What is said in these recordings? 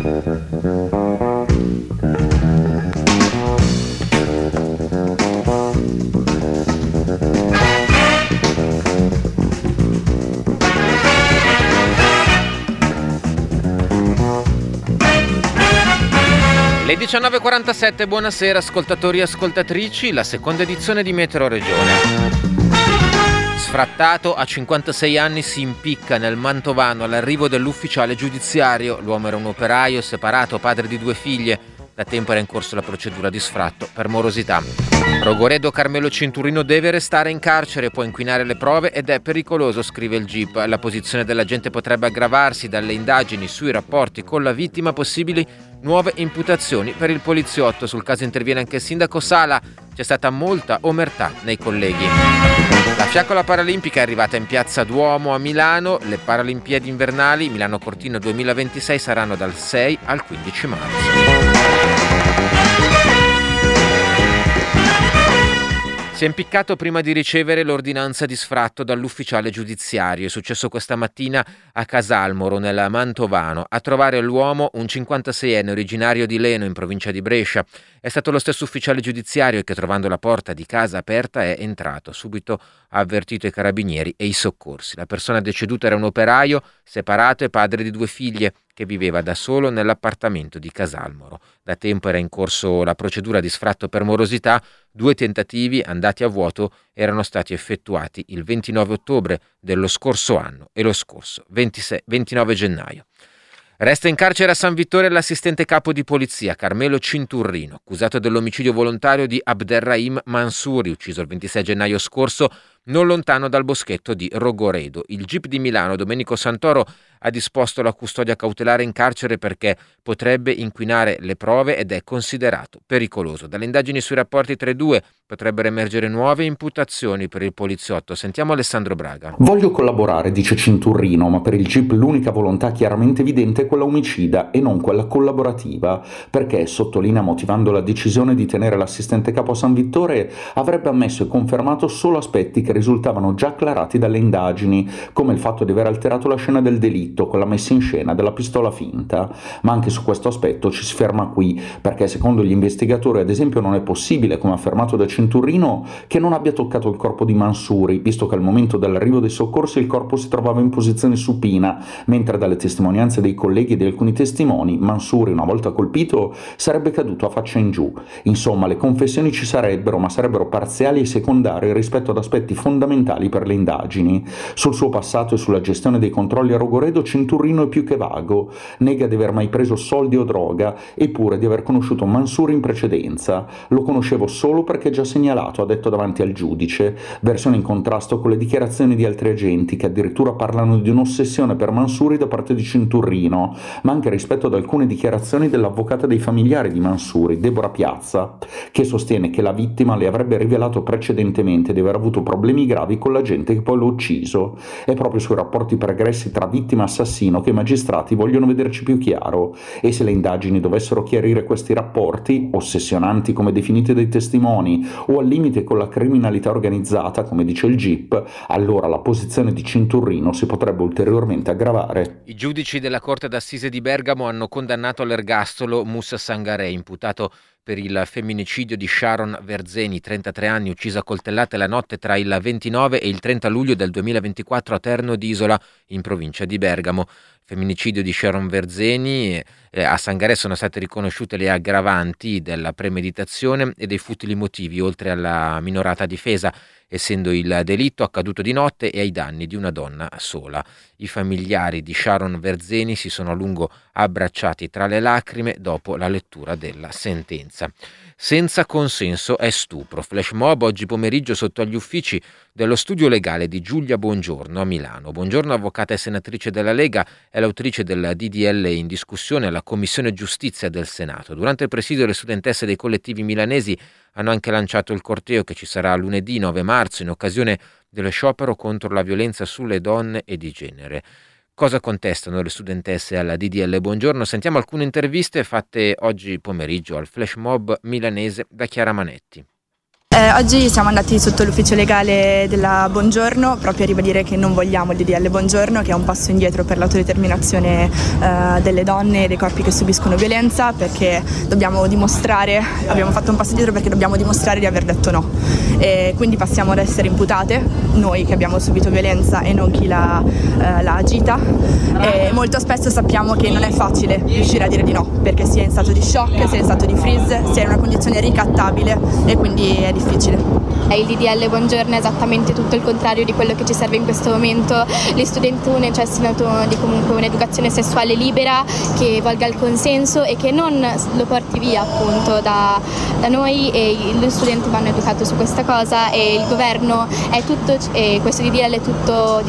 Le 19.47, buonasera ascoltatori e ascoltatrici, la seconda edizione di Meteo Regione. Sfrattato a 56 anni si impicca nel Mantovano all'arrivo dell'ufficiale giudiziario. L'uomo era un operaio separato, padre di 2 figlie. Da tempo era in corso la procedura di sfratto per morosità. Rogoredo Carmelo Cinturino deve restare in carcere, può inquinare le prove ed è pericoloso, scrive il GIP. La posizione dell'agente potrebbe aggravarsi dalle indagini sui rapporti con la vittima, possibili nuove imputazioni per il poliziotto. Sul caso interviene anche il sindaco Sala. C'è stata molta omertà nei colleghi. La fiaccola paralimpica è arrivata in piazza Duomo a Milano. Le Paralimpiadi invernali Milano Cortina 2026 saranno dal 6 al 15 marzo. Si è impiccato prima di ricevere l'ordinanza di sfratto dall'ufficiale giudiziario. È successo questa mattina a Casalmoro, nel Mantovano. A trovare l'uomo un 56enne originario di Leno, in provincia di Brescia. È stato lo stesso ufficiale giudiziario che, trovando la porta di casa aperta, è entrato. Subito ha avvertito i carabinieri e i soccorsi. La persona deceduta era un operaio separato e padre di 2 figlie, che viveva da solo nell'appartamento di Casalmoro. Da tempo era in corso la procedura di sfratto per morosità. 2 tentativi andati a vuoto erano stati effettuati il 29 ottobre dello scorso anno e lo scorso 29 gennaio. Resta in carcere a San Vittore l'assistente capo di polizia Carmelo Cinturino, accusato dell'omicidio volontario di Abderrahim Mansouri, ucciso il 26 gennaio scorso non lontano dal boschetto di Rogoredo. Il GIP di Milano, Domenico Santoro, ha disposto la custodia cautelare in carcere perché potrebbe inquinare le prove ed è considerato pericoloso. Dalle indagini sui rapporti tra i due potrebbero emergere nuove imputazioni per il poliziotto. Sentiamo Alessandro Braga. Voglio collaborare, dice Cinturino, ma per il GIP l'unica volontà chiaramente evidente è quella omicida e non quella collaborativa, perché, sottolinea motivando la decisione di tenere l'assistente capo a San Vittore, avrebbe ammesso e confermato solo aspetti che risultavano già acclarati dalle indagini, come il fatto di aver alterato la scena del delitto con la messa in scena della pistola finta. Ma anche su questo aspetto ci si ferma qui, perché secondo gli investigatori ad esempio non è possibile, come affermato da Cinturino, che non abbia toccato il corpo di Mansouri, visto che al momento dell'arrivo dei soccorsi il corpo si trovava in posizione supina, mentre dalle testimonianze dei colleghi e di alcuni testimoni Mansouri, una volta colpito, sarebbe caduto a faccia in giù. Insomma, le confessioni ci sarebbero, ma sarebbero parziali e secondarie rispetto ad aspetti fondamentali per le indagini. Sul suo passato e sulla gestione dei controlli a Rogoredo Cinturino è più che vago, nega di aver mai preso soldi o droga, eppure di aver conosciuto Mansouri in precedenza. Lo conoscevo solo perché già segnalato, ha detto davanti al giudice, versione in contrasto con le dichiarazioni di altri agenti che addirittura parlano di un'ossessione per Mansouri da parte di Cinturino, ma anche rispetto ad alcune dichiarazioni dell'avvocata dei familiari di Mansouri, Deborah Piazza, che sostiene che la vittima le avrebbe rivelato precedentemente di aver avuto problemi gravi con l'agente che poi l'ha ucciso. È proprio sui rapporti pregressi tra vittima e assassino che i magistrati vogliono vederci più chiaro, e se le indagini dovessero chiarire questi rapporti, ossessionanti come definiti dai testimoni, o al limite con la criminalità organizzata, come dice il GIP, allora la posizione di Cinturino si potrebbe ulteriormente aggravare. I giudici della Corte d'Assise di Bergamo hanno condannato all'ergastolo Moussa Sangaré, imputato per il femminicidio di Sharon Verzeni, 33 anni, uccisa a coltellate la notte tra il 29 e il 30 luglio del 2024 a Terno d'Isola, in provincia di Bergamo. Femminicidio di Sharon Verzeni. A Sangaré sono state riconosciute le aggravanti della premeditazione e dei futili motivi, oltre alla minorata difesa, essendo il delitto accaduto di notte e ai danni di una donna sola. I familiari di Sharon Verzeni si sono a lungo abbracciati tra le lacrime dopo la lettura della sentenza. Senza consenso è stupro. Flash mob oggi pomeriggio sotto agli uffici dello studio legale di Giulia Bongiorno a Milano. Bongiorno, avvocata e senatrice della Lega, è l'autrice del DDL in discussione alla Commissione Giustizia del Senato. Durante il presidio le studentesse dei collettivi milanesi hanno anche lanciato il corteo che ci sarà lunedì 9 marzo in occasione dello sciopero contro la violenza sulle donne e di genere. Cosa contestano le studentesse alla DDL Bongiorno? Sentiamo alcune interviste fatte oggi pomeriggio al flash mob milanese da Chiara Manetti. Oggi siamo andati sotto l'ufficio legale della Bongiorno proprio a ribadire che non vogliamo il DDL Bongiorno, che è un passo indietro per l'autodeterminazione delle donne e dei corpi che subiscono violenza, perché dobbiamo dimostrare, abbiamo fatto un passo indietro perché dobbiamo dimostrare di aver detto no. E quindi passiamo ad essere imputate, noi che abbiamo subito violenza e non chi l'ha agita. E molto spesso sappiamo che non è facile riuscire a dire di no, perché si è in stato di shock, si è in stato di freeze, si è in una condizione ricattabile e quindi è difficile. Il DDL Buongiorno è esattamente tutto il contrario di quello che ci serve in questo momento. Gli studenti necessitano di comunque un'educazione sessuale libera che volga al consenso e che non lo porti via appunto da noi, e gli studenti vanno educati su questa cosa, e il governo è tutto, e questo DDL è tutto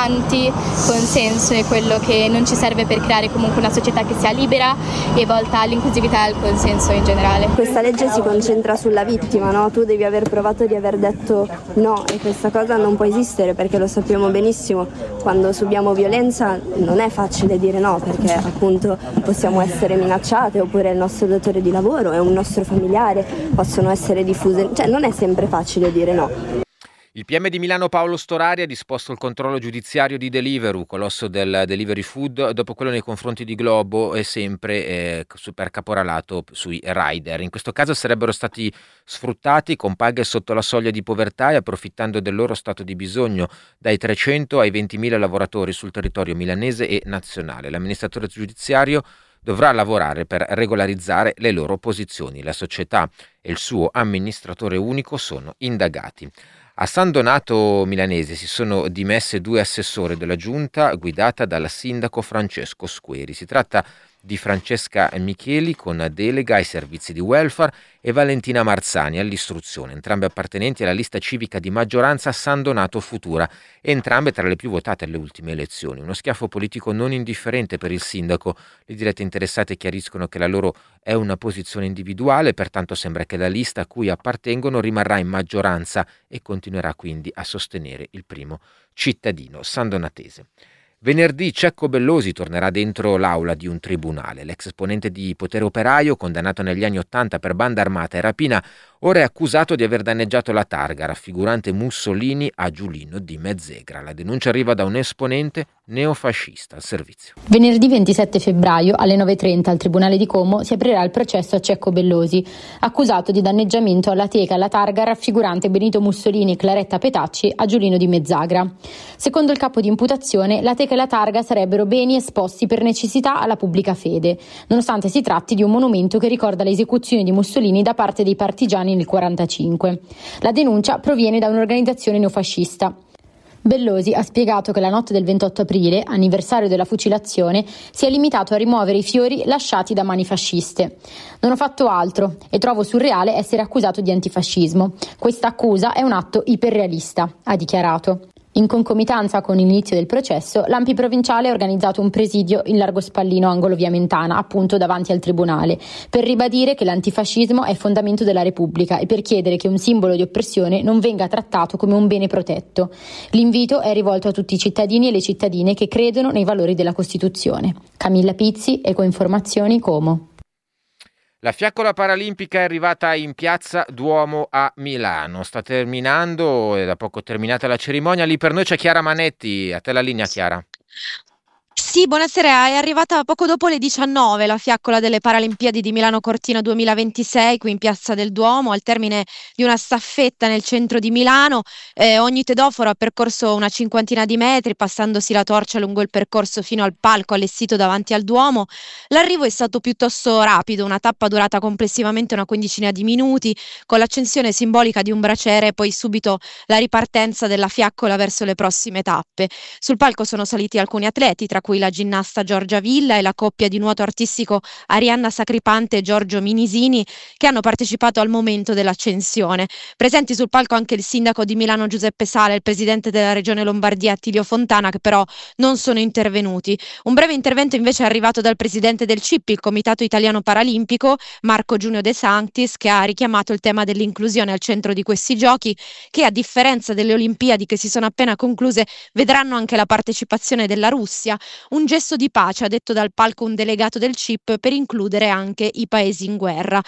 l'anti-consenso, è quello che non ci serve per creare comunque una società che sia libera e volta all'inclusività e al consenso in generale. Questa legge si concentra sulla vittima, no? Tu devi aver provato di aver detto no, e questa cosa non può esistere, perché lo sappiamo benissimo, quando subiamo violenza non è facile dire no, perché appunto possiamo essere minacciate, oppure il nostro datore di lavoro è un nostro familiare, possono essere diffuse, non è sempre facile dire no. Il PM di Milano Paolo Storari ha disposto il controllo giudiziario di Deliveroo, colosso del delivery food, dopo quello nei confronti di Globo e sempre per caporalato sui rider. In questo caso sarebbero stati sfruttati con paghe sotto la soglia di povertà e approfittando del loro stato di bisogno, dai 300 ai 20.000 lavoratori sul territorio milanese e nazionale. L'amministratore giudiziario dovrà lavorare per regolarizzare le loro posizioni. La società e il suo amministratore unico sono indagati. A San Donato Milanese si sono dimesse 2 assessori della giunta guidata dal sindaco Francesco Squeri. Si tratta di Francesca Micheli con delega ai servizi di welfare e Valentina Marzani all'istruzione, entrambe appartenenti alla lista civica di maggioranza San Donato Futura, e entrambe tra le più votate alle ultime elezioni. Uno schiaffo politico non indifferente per il sindaco. Le dirette interessate chiariscono che la loro è una posizione individuale, pertanto sembra che la lista a cui appartengono rimarrà in maggioranza e continuerà quindi a sostenere il primo cittadino sandonatese. Venerdì Cecco Bellosi tornerà dentro l'aula di un tribunale. L'ex esponente di Potere Operaio, condannato negli anni '80 per banda armata e rapina, ora è accusato di aver danneggiato la targa raffigurante Mussolini a Giulino di Mezzegra. La denuncia arriva da un esponente neofascista al servizio. Venerdì 27 febbraio alle 9.30 al Tribunale di Como si aprirà il processo a Cecco Bellosi, accusato di danneggiamento alla teca e alla targa raffigurante Benito Mussolini e Claretta Petacci a Giulino di Mezzagra. Secondo il capo di imputazione, la teca e la targa sarebbero beni esposti per necessità alla pubblica fede, nonostante si tratti di un monumento che ricorda le esecuzioni di Mussolini da parte dei partigiani nel 1945. La denuncia proviene da un'organizzazione neofascista. Bellosi ha spiegato che la notte del 28 aprile, anniversario della fucilazione, si è limitato a rimuovere i fiori lasciati da mani fasciste. Non ho fatto altro e trovo surreale essere accusato di antifascismo. Questa accusa è un atto iperrealista, ha dichiarato. In concomitanza con l'inizio del processo, l'ANPI provinciale ha organizzato un presidio in Largo Spallino, angolo via Mentana, appunto davanti al tribunale, per ribadire che l'antifascismo è fondamento della Repubblica e per chiedere che un simbolo di oppressione non venga trattato come un bene protetto. L'invito è rivolto a tutti i cittadini e le cittadine che credono nei valori della Costituzione. Camilla Pizzi, Ecoinformazioni, Como. La fiaccola paralimpica è arrivata in piazza Duomo a Milano. Sta terminando, è da poco terminata la cerimonia. Lì per noi c'è Chiara Manetti. A te la linea, Chiara. Sì, buonasera, è arrivata poco dopo le 19 la fiaccola delle Paralimpiadi di Milano Cortina 2026 qui in Piazza del Duomo, al termine di una staffetta nel centro di Milano. Ogni tedoforo ha percorso una cinquantina di metri, passandosi la torcia lungo il percorso fino al palco allestito davanti al Duomo. L'arrivo è stato piuttosto rapido, una tappa durata complessivamente una quindicina di minuti, con l'accensione simbolica di un braciere e poi subito la ripartenza della fiaccola verso le prossime tappe. Sul palco sono saliti alcuni atleti, tra cui la ginnasta Giorgia Villa e la coppia di nuoto artistico Arianna Sacripante e Giorgio Minisini, che hanno partecipato al momento dell'accensione. Presenti sul palco anche il sindaco di Milano Giuseppe Sala e il presidente della regione Lombardia Attilio Fontana, che però non sono intervenuti. Un breve intervento invece è arrivato dal presidente del CIP, il Comitato Italiano Paralimpico, Marco Giunio De Sanctis, che ha richiamato il tema dell'inclusione al centro di questi giochi, che a differenza delle Olimpiadi che si sono appena concluse vedranno anche la partecipazione della Russia. Un gesto di pace, ha detto dal palco un delegato del CIP, per includere anche i paesi in guerra.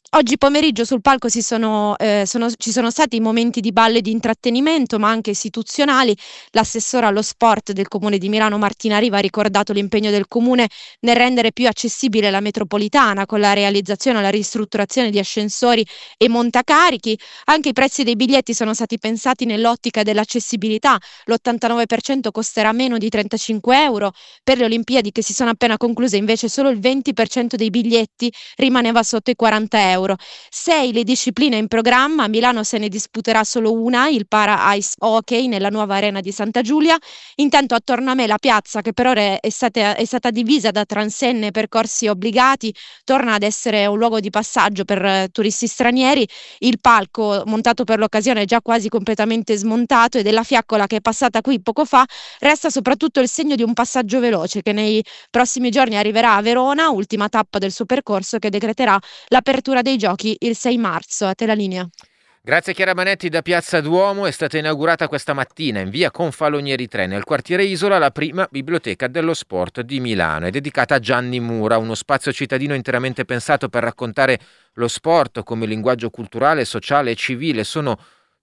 Oggi pomeriggio sul palco ci sono stati momenti di ballo e di intrattenimento, ma anche istituzionali. L'assessora allo sport del Comune di Milano, Martina Riva, ha ricordato l'impegno del Comune nel rendere più accessibile la metropolitana con la realizzazione e la ristrutturazione di ascensori e montacarichi. Anche i prezzi dei biglietti sono stati pensati nell'ottica dell'accessibilità. L'89% costerà meno di 35 euro. Per le Olimpiadi che si sono appena concluse, invece, solo il 20% dei biglietti rimaneva sotto i 40 euro. 6 le discipline in programma. A Milano se ne disputerà solo una, il para ice hockey nella nuova arena di Santa Giulia. Intanto attorno a me la piazza, che per ora è stata divisa da transenne e percorsi obbligati, torna ad essere un luogo di passaggio per turisti stranieri. Il palco montato per l'occasione è già quasi completamente smontato, e della fiaccola che è passata qui poco fa resta soprattutto il segno di un passaggio veloce che nei prossimi giorni arriverà a Verona, ultima tappa del suo percorso, che decreterà l'apertura dei giochi il 6 marzo. A te la linea. Grazie Chiara Manetti. Da Piazza Duomo è stata inaugurata questa mattina in via Confalonieri 3 nel quartiere Isola la prima biblioteca dello sport di Milano. È dedicata a Gianni Mura, uno spazio cittadino interamente pensato per raccontare lo sport come linguaggio culturale, sociale e civile. Sono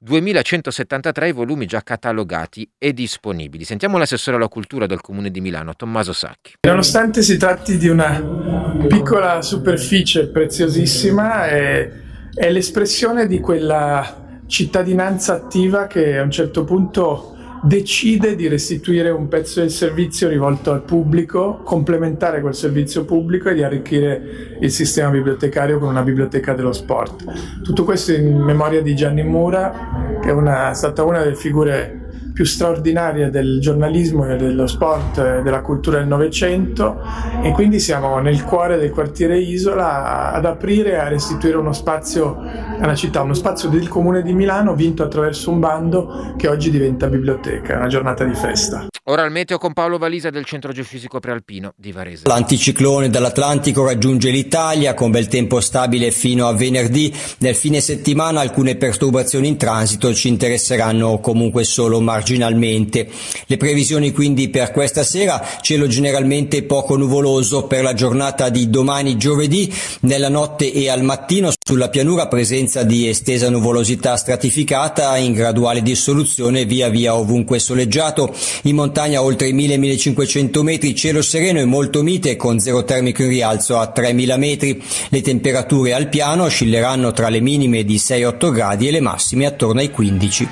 2173 volumi già catalogati e disponibili. Sentiamo l'assessore alla cultura del Comune di Milano, Tommaso Sacchi. Nonostante si tratti di una piccola superficie preziosissima, è l'espressione di quella cittadinanza attiva che a un certo punto decide di restituire un pezzo del servizio rivolto al pubblico, complementare quel servizio pubblico e di arricchire il sistema bibliotecario con una biblioteca dello sport. Tutto questo in memoria di Gianni Mura, che è stata una delle figure più straordinarie del giornalismo e dello sport e della cultura del Novecento, e quindi siamo nel cuore del quartiere Isola ad aprire e a restituire uno spazio alla città, uno spazio del Comune di Milano vinto attraverso un bando che oggi diventa biblioteca, è una giornata di festa. Ora al meteo con Paolo Valisa del Centro Geofisico Prealpino di Varese. L'anticiclone dall'Atlantico raggiunge l'Italia con bel tempo stabile fino a venerdì. Nel fine settimana alcune perturbazioni in transito ci interesseranno comunque solo marginalmente. Le previsioni quindi per questa sera: cielo generalmente poco nuvoloso per la giornata di domani giovedì. Nella notte e al mattino sulla pianura presenza di estesa nuvolosità stratificata in graduale dissoluzione via via ovunque soleggiato. In montagna oltre i 1000-1500 metri cielo sereno e molto mite con zero termico in rialzo a 3000 metri. Le temperature al piano oscilleranno tra le minime di 6-8 gradi e le massime attorno ai 15.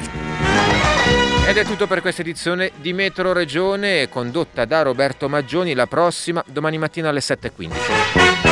Ed è tutto per questa edizione di Metro Regione, condotta da Roberto Maggioni. La prossima domani mattina alle 7:15.